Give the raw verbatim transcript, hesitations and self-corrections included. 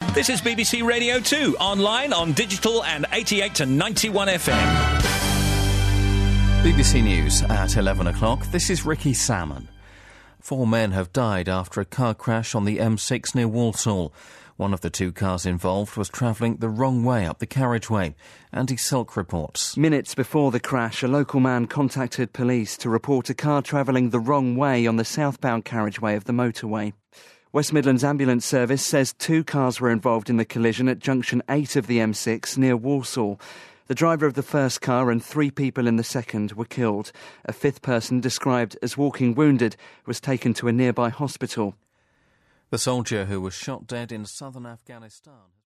This is B B C Radio two, online, on digital and eighty-eight to ninety-one F M. B B C News at eleven o'clock. This is Ricky Salmon. Four men have died after a car crash on the M six near Walsall. One of the two cars involved was travelling the wrong way up the carriageway. Andy Silk reports. Minutes before the crash, a local man contacted police to report a car travelling the wrong way on the southbound carriageway of the motorway. West Midlands Ambulance Service says two cars were involved in the collision at junction eight of the M six near Walsall. The driver of the first car and three people in the second were killed. A fifth person, described as walking wounded, was taken to a nearby hospital. The soldier who was shot dead in southern Afghanistan